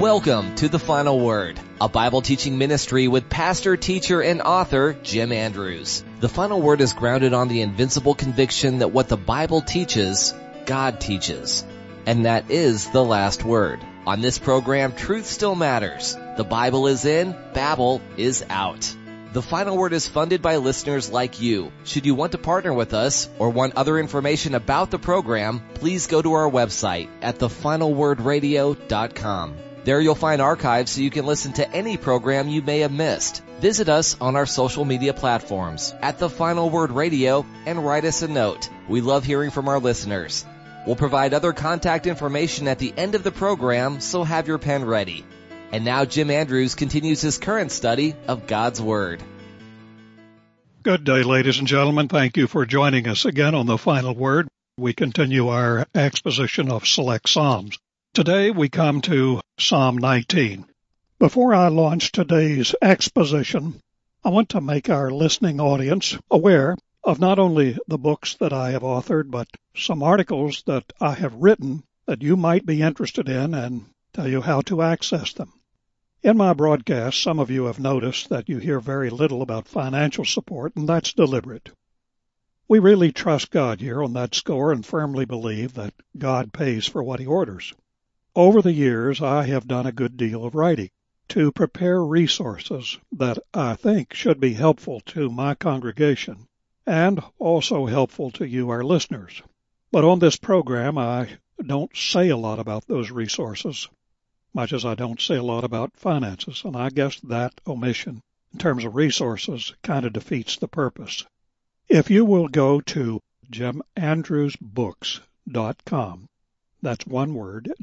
Welcome to The Final Word, a Bible teaching ministry with pastor, teacher, and author Jim Andrews. The Final Word is grounded on the invincible conviction that what the Bible teaches, God teaches. And that is the last word. On this program, truth still matters. The Bible is in, Babel is out. The Final Word is funded by listeners like you. Should you want to partner with us or want other information about the program, please go to our website at thefinalwordradio.com. There you'll find archives so you can listen to any program you may have missed. Visit us on our social media platforms at The Final Word Radio and write us a note. We love hearing from our listeners. We'll provide other contact information at the end of the program, so have your pen ready. And now Jim Andrews continues his current study of God's Word. Good day, ladies and gentlemen. Thank you for joining us again on The Final Word. We continue our exposition of select Psalms. Today we come to Psalm 19. Before I launch today's exposition, I want to make our listening audience aware of not only the books that I have authored, but some articles that I have written that you might be interested in and tell you how to access them. In my broadcast, some of you have noticed that you hear very little about financial support, and that's deliberate. We really trust God here on that score and firmly believe that God pays for what He orders. Over the years, I have done a good deal of writing to prepare resources that I think should be helpful to my congregation and also helpful to you, our listeners. But on this program, I don't say a lot about those resources, much as I don't say a lot about finances, and I guess that omission in terms of resources kind of defeats the purpose. If you will go to jimandrewsbooks.com, that's one word,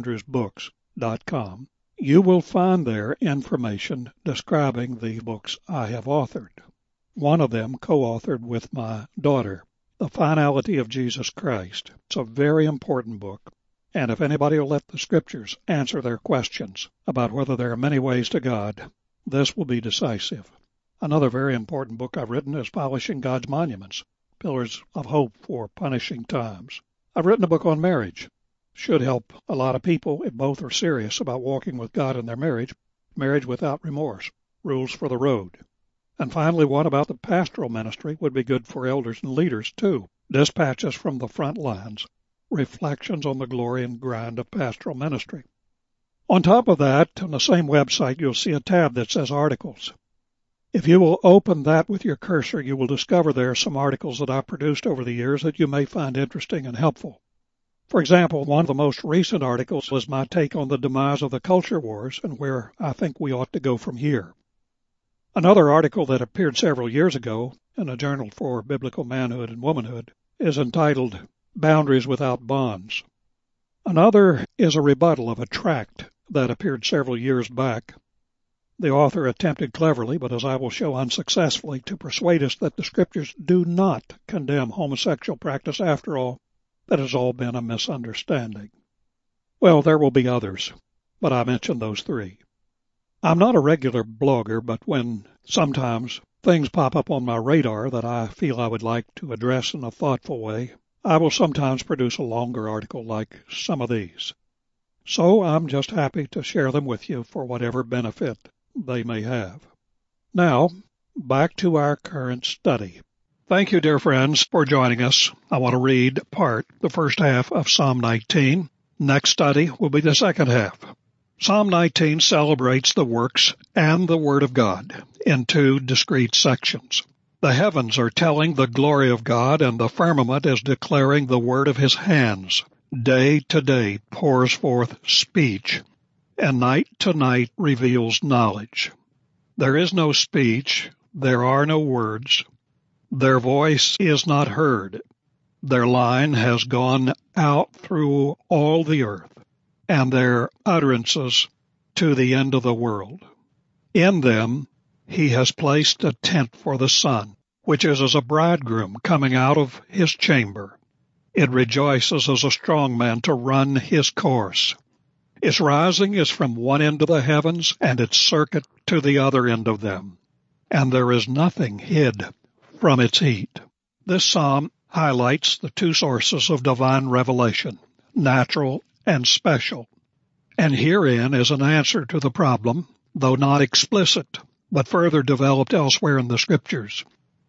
jimandrewsbooks.com, you will find there information describing the books I have authored. One of them co-authored with my daughter, The Finality of Jesus Christ. It's a very important book, and if anybody will let the Scriptures answer their questions about whether there are many ways to God, this will be decisive. Another very important book I've written is Polishing God's Monuments, Pillars of Hope for Punishing Times. I've written a book on marriage. Should help a lot of people if both are serious about walking with God in their marriage. Marriage Without Remorse, Rules for the Road. And finally, one about the pastoral ministry would be good for elders and leaders too. Dispatches from the Front Lines, Reflections on the Glory and Grind of Pastoral Ministry. On top of that, on the same website, you'll see a tab that says Articles. If you will open that with your cursor, you will discover there some articles that I've produced over the years that you may find interesting and helpful. For example, one of the most recent articles was my take on the demise of the culture wars and where I think we ought to go from here. Another article that appeared several years ago in a journal for biblical manhood and womanhood is entitled Boundaries Without Bonds. Another is a rebuttal of a tract that appeared several years back. The author attempted cleverly, but as I will show unsuccessfully, to persuade us that the Scriptures do not condemn homosexual practice after all. That has all been a misunderstanding. Well, there will be others, but I mentioned those three. I'm not a regular blogger, but when sometimes things pop up on my radar that I feel I would like to address in a thoughtful way, I will sometimes produce a longer article like some of these. So I'm just happy to share them with you for whatever benefit they may have. Now, back to our current study. Thank you, dear friends, for joining us. I want to read the first half of Psalm 19. Next study will be the second half. Psalm 19 celebrates the works and the Word of God in two discrete sections. The heavens are telling the glory of God, and the firmament is declaring the word of His hands. Day to day pours forth speech, and night to night reveals knowledge. There is no speech, there are no words. Their voice is not heard. Their line has gone out through all the earth, and their utterances to the end of the world. In them He has placed a tent for the sun, which is as a bridegroom coming out of his chamber. It rejoices as a strong man to run his course. Its rising is from one end of the heavens, and its circuit to the other end of them. And there is nothing hid from its heat. This psalm highlights the two sources of divine revelation, natural and special. And herein is an answer to the problem, though not explicit, but further developed elsewhere in the Scriptures,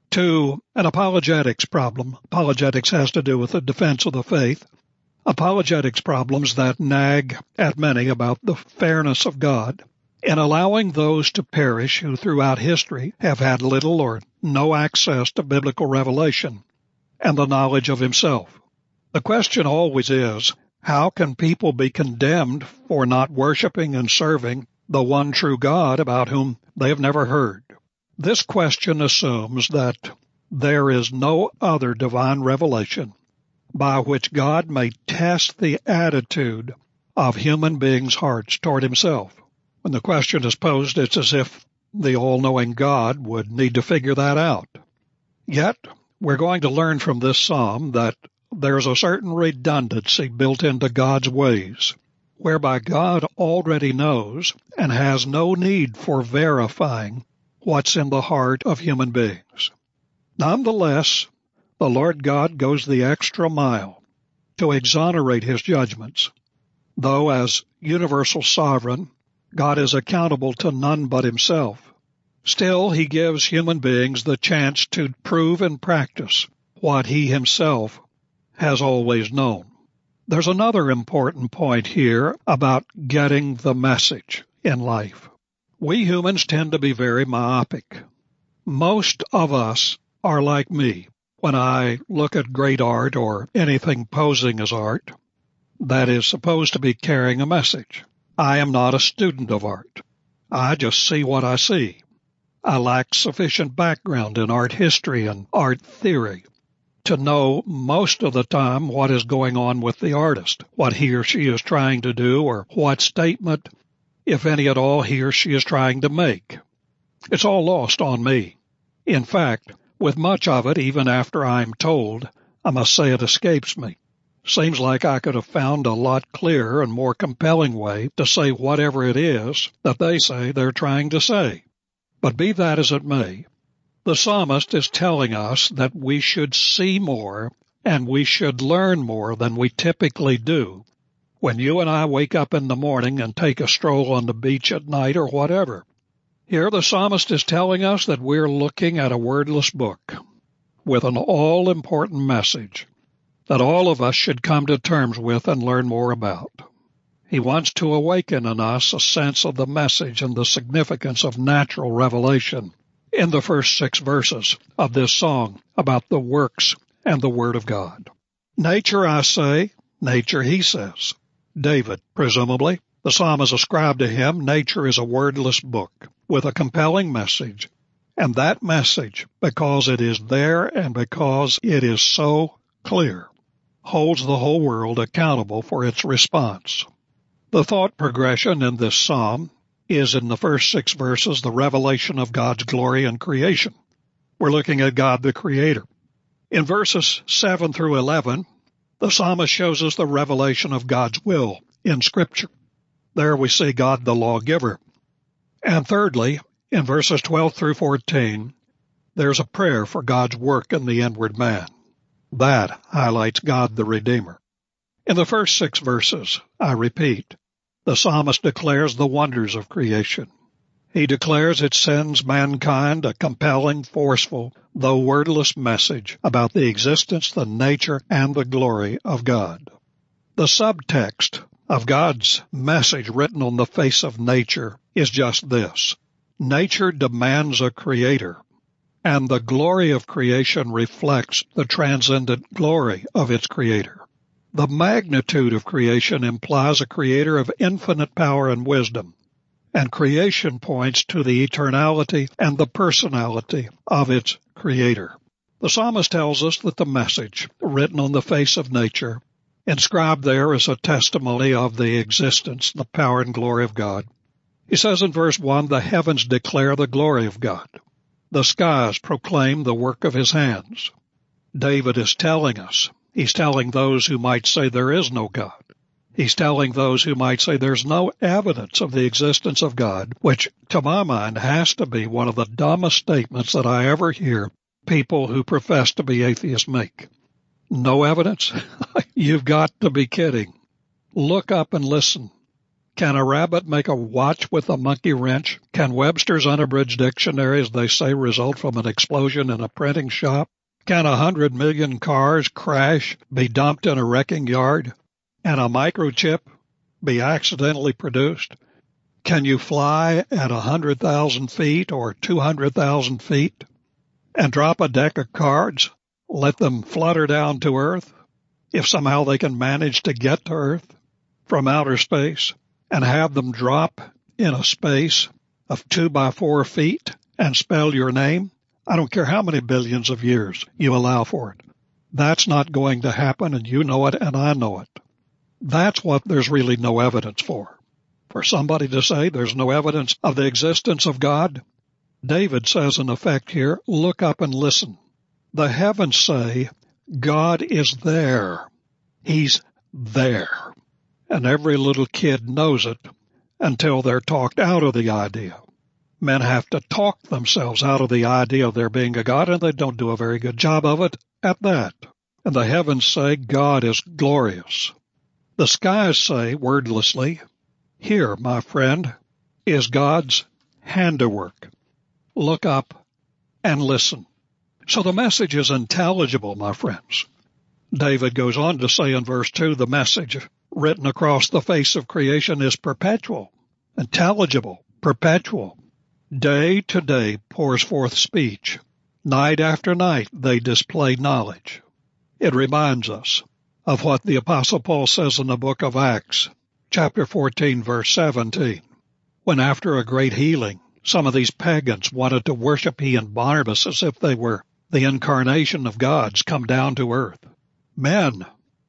to an apologetics problem. Apologetics has to do with the defense of the faith. Apologetics problems that nag at many about the fairness of God in allowing those to perish who throughout history have had little or no access to biblical revelation and the knowledge of Himself. The question always is, how can people be condemned for not worshiping and serving the one true God about whom they have never heard? This question assumes that there is no other divine revelation by which God may test the attitude of human beings' hearts toward Himself. When the question is posed, it's as if the all-knowing God would need to figure that out. Yet, we're going to learn from this psalm that there's a certain redundancy built into God's ways, whereby God already knows and has no need for verifying what's in the heart of human beings. Nonetheless, the Lord God goes the extra mile to exonerate His judgments, though as universal sovereign, God is accountable to none but Himself. Still, He gives human beings the chance to prove and practice what He Himself has always known. There's another important point here about getting the message in life. We humans tend to be very myopic. Most of us are like me. When I look at great art or anything posing as art that is supposed to be carrying a message, I am not a student of art. I just see what I see. I lack sufficient background in art history and art theory to know most of the time what is going on with the artist, what he or she is trying to do, or what statement, if any at all, he or she is trying to make. It's all lost on me. In fact, with much of it, even after I'm told, I must say it escapes me. Seems like I could have found a lot clearer and more compelling way to say whatever it is that they say they're trying to say. But be that as it may, the psalmist is telling us that we should see more and we should learn more than we typically do when you and I wake up in the morning and take a stroll on the beach at night or whatever. Here the psalmist is telling us that we're looking at a wordless book with an all-important message that all of us should come to terms with and learn more about. He wants to awaken in us a sense of the message and the significance of natural revelation in the first 6 verses of this song about the works and the Word of God. Nature, I say, nature, he says. David, presumably. The psalm is ascribed to him. Nature is a wordless book with a compelling message, and that message, because it is there and because it is so clear, holds the whole world accountable for its response. The thought progression in this psalm is in the first 6 verses the revelation of God's glory in creation. We're looking at God the Creator. In verses 7 through 11, the psalmist shows us the revelation of God's will in Scripture. There we see God the lawgiver. And thirdly, in verses 12 through 14, there's a prayer for God's work in the inward man. That highlights God the Redeemer. In the first 6 verses, I repeat, the psalmist declares the wonders of creation. He declares it sends mankind a compelling, forceful, though wordless message about the existence, the nature, and the glory of God. The subtext of God's message written on the face of nature is just this. Nature demands a creator, and the glory of creation reflects the transcendent glory of its creator. The magnitude of creation implies a creator of infinite power and wisdom, and creation points to the eternality and the personality of its creator. The psalmist tells us that the message, written on the face of nature, inscribed there is a testimony of the existence, the power and glory of God. He says in verse 1, the heavens declare the glory of God. The skies proclaim the work of his hands. David is telling us, he's telling those who might say there is no God. He's telling those who might say there's no evidence of the existence of God, which to my mind has to be one of the dumbest statements that I ever hear people who profess to be atheists make. No evidence? You've got to be kidding. Look up and listen. Can a rabbit make a watch with a monkey wrench? Can Webster's unabridged dictionary, as they say, result from an explosion in a printing shop? Can 100 million cars crash, be dumped in a wrecking yard, and a microchip be accidentally produced? Can you fly at 100,000 feet or 200,000 feet and drop a deck of cards, let them flutter down to Earth, if somehow they can manage to get to Earth from outer space, and have them drop in a space of 2 by 4 feet and spell your name? I don't care how many billions of years you allow for it. That's not going to happen, and you know it, and I know it. That's what there's really no evidence for. For somebody to say there's no evidence of the existence of God, David says in effect here, look up and listen. The heavens say God is there. He's there. And every little kid knows it until they're talked out of the idea. Men have to talk themselves out of the idea of there being a God, and they don't do a very good job of it at that. And the heavens say God is glorious. The skies say, wordlessly, here, my friend, is God's handiwork. Look up and listen. So the message is intelligible, my friends. David goes on to say in verse 2, the message written across the face of creation is perpetual, intelligible, perpetual. Day to day pours forth speech. Night after night they display knowledge. It reminds us of what the Apostle Paul says in the book of Acts, chapter 14, verse 17, when after a great healing, some of these pagans wanted to worship he and Barnabas as if they were the incarnation of God's come down to earth. Men,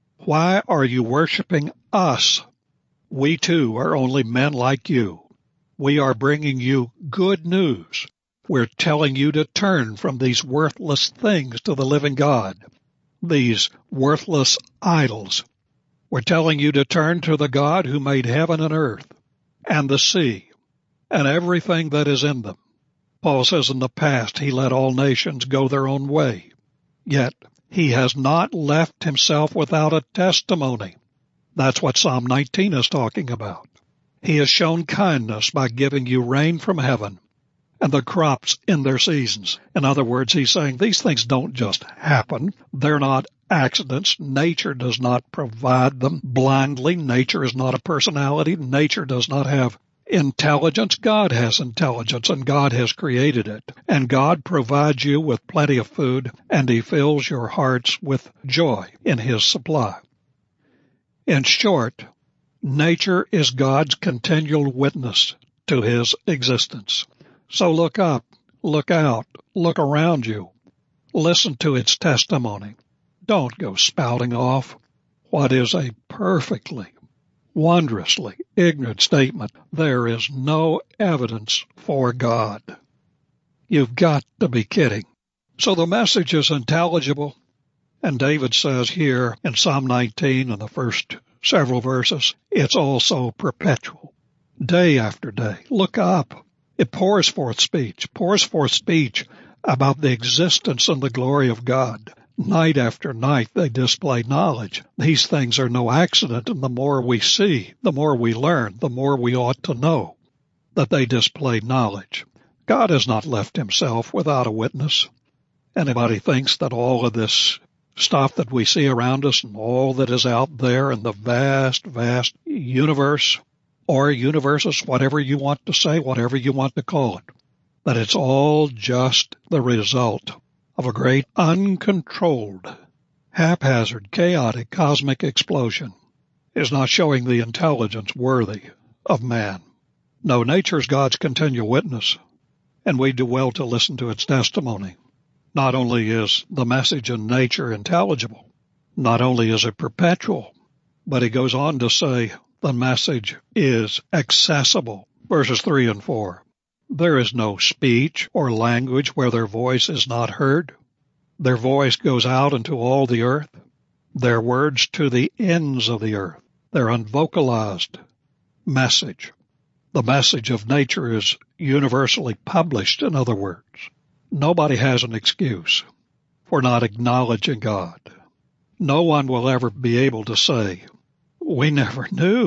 why are you worshiping us? We too are only men like you. We are bringing you good news. We're telling you to turn from these worthless things to the living God, these worthless idols. We're telling you to turn to the God who made heaven and earth and the sea and everything that is in them. Paul says in the past he let all nations go their own way, yet he has not left himself without a testimony. That's what Psalm 19 is talking about. He has shown kindness by giving you rain from heaven and the crops in their seasons. In other words, he's saying these things don't just happen. They're not accidents. Nature does not provide them blindly. Nature is not a personality. Nature does not have intelligence. God has intelligence, and God has created it. And God provides you with plenty of food, and he fills your hearts with joy in his supply. In short, nature is God's continual witness to his existence. So look up, look out, look around you. Listen to its testimony. Don't go spouting off what is a perfectly, wondrously ignorant statement. There is no evidence for God. You've got to be kidding. So the message is intelligible, and David says here in Psalm 19 in the first several verses, it's also perpetual. Day after day, look up. It pours forth speech about the existence and the glory of God. Night after night they display knowledge. These things are no accident, and the more we see, the more we learn, the more we ought to know that they display knowledge. God has not left himself without a witness. Anybody thinks that all of this stuff that we see around us and all that is out there in the vast, vast universe, or universes, whatever you want to say, whatever you want to call it, that it's all just the result of a great uncontrolled, haphazard, chaotic, cosmic explosion, is not showing the intelligence worthy of man. No, nature is God's continual witness, and we do well to listen to its testimony. Not only is the message in nature intelligible, not only is it perpetual, but he goes on to say the message is accessible. Verses 3 and 4. There is no speech or language where their voice is not heard. Their voice goes out into all the earth, their words to the ends of the earth. Their unvocalized message. The message of nature is universally published, in other words. Nobody has an excuse for not acknowledging God. No one will ever be able to say, we never knew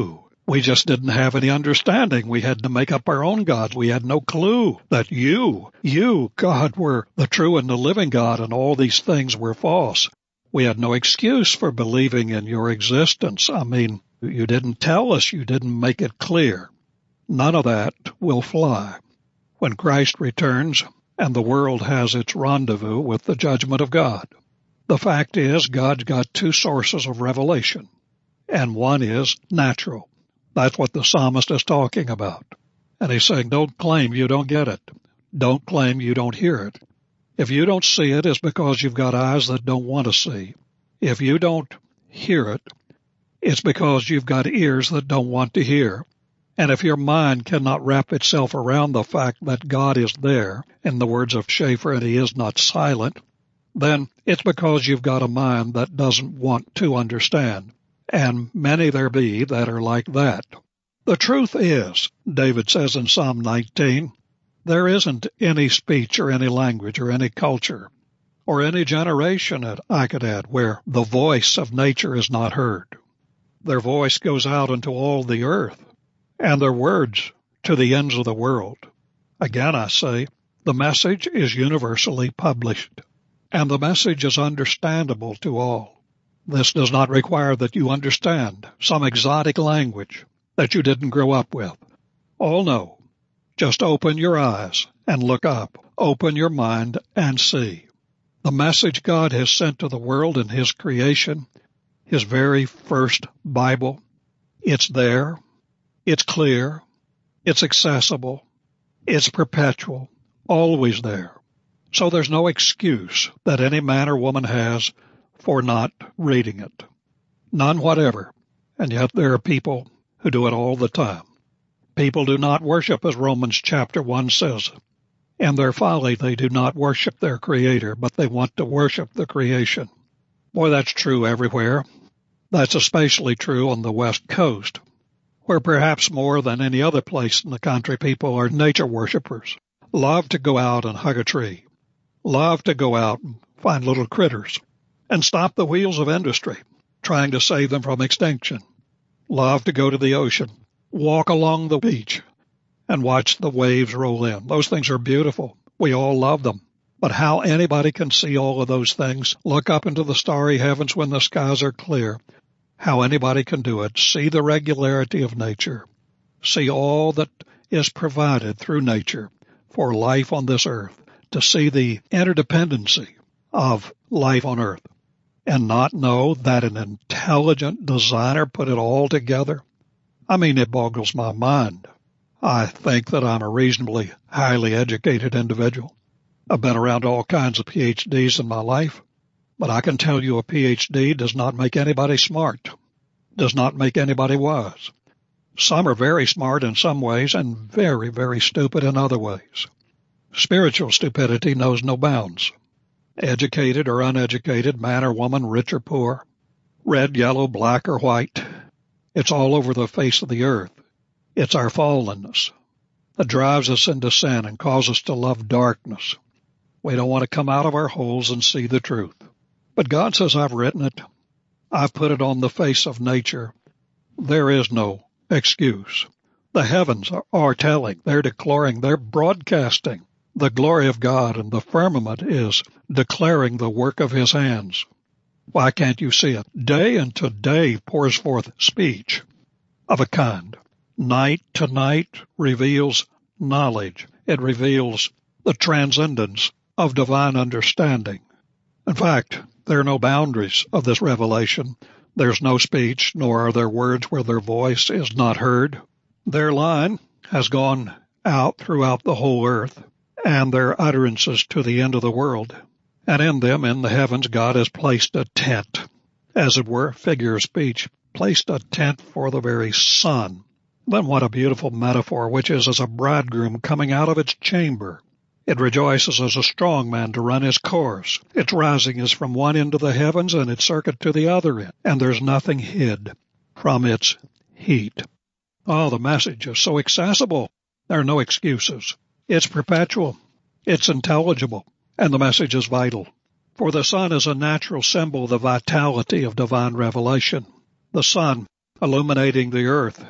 We just didn't have any understanding. We had to make up our own gods. We had no clue that you, God, were the true and the living God, and all these things were false. We had no excuse for believing in your existence. I mean, you didn't tell us. You didn't make it clear. None of that will fly. When Christ returns and the world has its rendezvous with the judgment of God, the fact is God's got two sources of revelation, and one is natural. That's what the psalmist is talking about. And he's saying, don't claim you don't get it. Don't claim you don't hear it. If you don't see it, it's because you've got eyes that don't want to see. If you don't hear it, it's because you've got ears that don't want to hear. And if your mind cannot wrap itself around the fact that God is there, in the words of Schaeffer, and he is not silent, then it's because you've got a mind that doesn't want to understand. And many there be that are like that. The truth is, David says in Psalm 19, there isn't any speech or any language or any culture or any generation, that I could add, where the voice of nature is not heard. Their voice goes out into all the earth, and their words to the ends of the world. Again, I say, the message is universally published, and the message is understandable to all. This does not require that you understand some exotic language that you didn't grow up with. Oh, no. Just open your eyes and look up. Open your mind and see. The message God has sent to the world in His creation, His very first Bible, it's there, it's clear, it's accessible, it's perpetual, always there. So there's no excuse that any man or woman has for not reading it. None whatever. And yet there are people who do it all the time. People do not worship, as Romans chapter 1 says. In their folly, they do not worship their Creator, but they want to worship the creation. Boy, that's true everywhere. That's especially true on the West Coast, where perhaps more than any other place in the country, people are nature worshipers. Love to go out and hug a tree. Love to go out and find little critters and stop the wheels of industry, trying to save them from extinction. Love to go to the ocean, walk along the beach, and watch the waves roll in. Those things are beautiful. We all love them. But how anybody can see all of those things, look up into the starry heavens when the skies are clear, how anybody can do it, see the regularity of nature, see all that is provided through nature for life on this earth, to see the interdependency of life on earth, and not know that an intelligent designer put it all together. I mean, it boggles my mind. I think that I'm a reasonably highly educated individual. I've been around all kinds of PhDs in my life, but I can tell you a PhD does not make anybody smart, does not make anybody wise. Some are very smart in some ways and very, very stupid in other ways. Spiritual stupidity knows no bounds. Educated or uneducated, man or woman, rich or poor, red, yellow, black, or white, it's all over the face of the earth. It's our fallenness that drives us into sin and causes us to love darkness. We don't want to come out of our holes and see the truth. But God says, I've written it. I've put it on the face of nature. There is no excuse. The heavens are telling, they're declaring, they're broadcasting the glory of God, and the firmament is declaring the work of His hands. Why can't you see it? Day unto day pours forth speech of a kind. Night to night reveals knowledge. It reveals the transcendence of divine understanding. In fact, there are no boundaries of this revelation. There's no speech, nor are there words where their voice is not heard. Their line has gone out throughout the whole earth, and their utterances to the end of the world. And in them, in the heavens, God has placed a tent, as it were, figure of speech, placed a tent for the very sun. Then what a beautiful metaphor, which is as a bridegroom coming out of its chamber. It rejoices as a strong man to run his course. Its rising is from one end of the heavens and its circuit to the other end, and there's nothing hid from its heat. Oh, the message is so accessible. There are no excuses. It's perpetual. It's intelligible. And the message is vital. For the sun is a natural symbol of the vitality of divine revelation. The sun illuminating the earth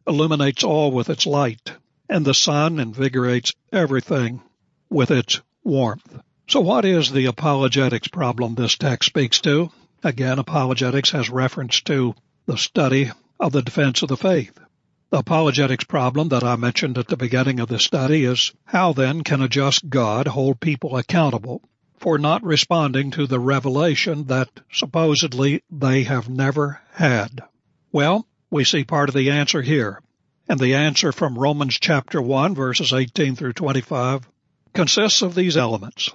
illuminates all with its light, and the sun invigorates everything with its warmth. So what is the apologetics problem this text speaks to? Again, apologetics has reference to the study of the defense of the faith. The apologetics problem that I mentioned at the beginning of the study is, how then can a just God hold people accountable for not responding to the revelation that supposedly they have never had? Well, we see part of the answer here. And the answer from Romans chapter 1, verses 18 through 25, consists of these elements.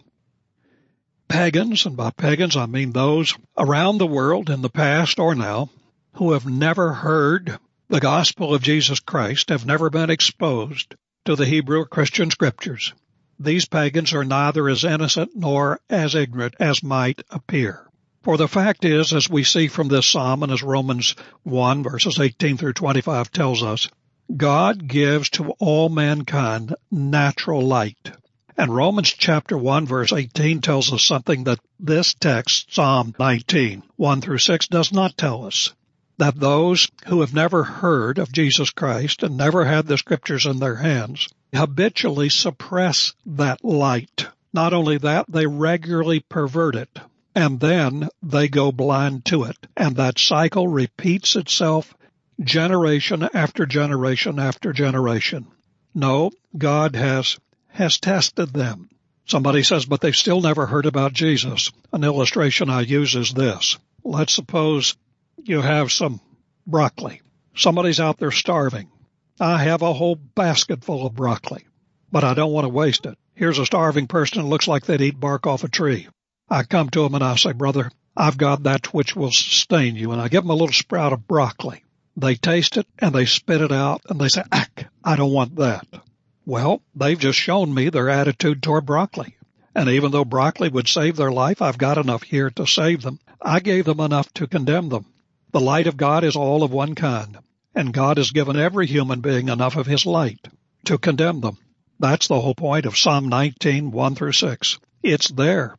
Pagans, and by pagans I mean those around the world in the past or now, who have never heard the gospel of Jesus Christ, have never been exposed to the Hebrew Christian scriptures. These pagans are neither as innocent nor as ignorant as might appear. For the fact is, as we see from this psalm and as Romans 1 verses 18 through 25 tells us, God gives to all mankind natural light. And Romans chapter 1 verse 18 tells us something that this text, Psalm 19, 1 through 6, does not tell us. That those who have never heard of Jesus Christ and never had the scriptures in their hands habitually suppress that light. Not only that, they regularly pervert it, and then they go blind to it. And that cycle repeats itself generation after generation after generation. No, God has tested them. Somebody says, but they've still never heard about Jesus. An illustration I use is this. Let's suppose you have some broccoli. Somebody's out there starving. I have a whole basket full of broccoli, but I don't want to waste it. Here's a starving person who looks like they'd eat bark off a tree. I come to him and I say, brother, I've got that which will sustain you. And I give them a little sprout of broccoli. They taste it and they spit it out and they say, I don't want that. Well, they've just shown me their attitude toward broccoli. And even though broccoli would save their life, I've got enough here to save them. I gave them enough to condemn them. The light of God is all of one kind, and God has given every human being enough of his light to condemn them. That's the whole point of Psalm 19, 1 through 6. It's there.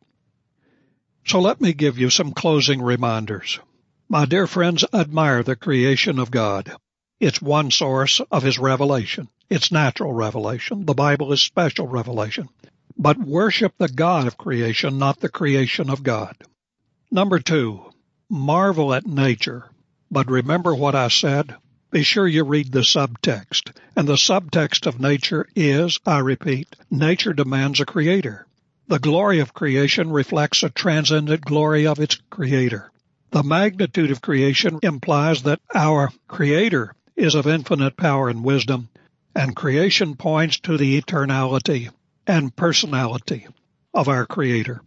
So let me give you some closing reminders. My dear friends, admire the creation of God. It's one source of his revelation. It's natural revelation. The Bible is special revelation. But worship the God of creation, not the creation of God. Number 2, marvel at nature. But remember what I said. Be sure you read the subtext. And the subtext of nature is, I repeat, nature demands a creator. The glory of creation reflects a transcendent glory of its creator. The magnitude of creation implies that our creator is of infinite power and wisdom, and creation points to the eternality and personality of our creator.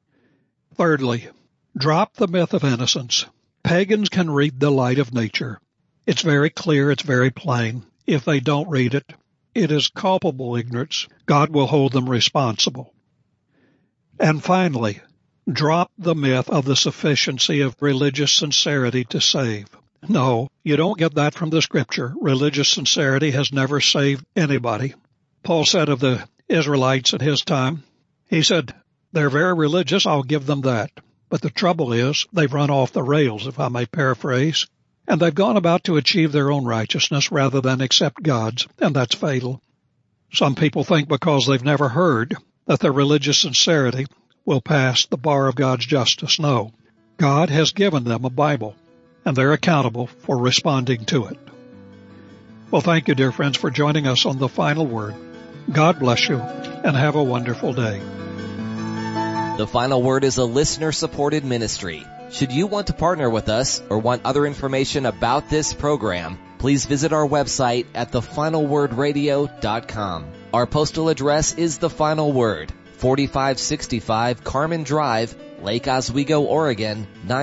Thirdly, drop the myth of innocence. Pagans can read the light of nature. It's very clear, it's very plain. If they don't read it, it is culpable ignorance. God will hold them responsible. And finally, drop the myth of the sufficiency of religious sincerity to save. No, you don't get that from the scripture. Religious sincerity has never saved anybody. Paul said of the Israelites at his time, he said, they're very religious, I'll give them that. But the trouble is, they've run off the rails, if I may paraphrase, and they've gone about to achieve their own righteousness rather than accept God's, and that's fatal. Some people think because they've never heard that their religious sincerity will pass the bar of God's justice. No, God has given them a Bible, and they're accountable for responding to it. Well, thank you, dear friends, for joining us on The Final Word. God bless you, and have a wonderful day. The Final Word is a listener-supported ministry. Should you want to partner with us or want other information about this program, please visit our website at thefinalwordradio.com. Our postal address is The Final Word, 4565 Carmen Drive, Lake Oswego, Oregon,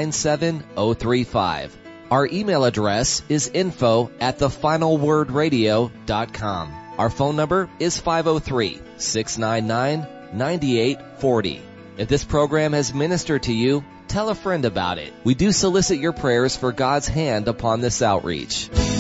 97035. Our email address is info@thefinalwordradio.com. Our phone number is 503-699-9840. If this program has ministered to you, tell a friend about it. We do solicit your prayers for God's hand upon this outreach.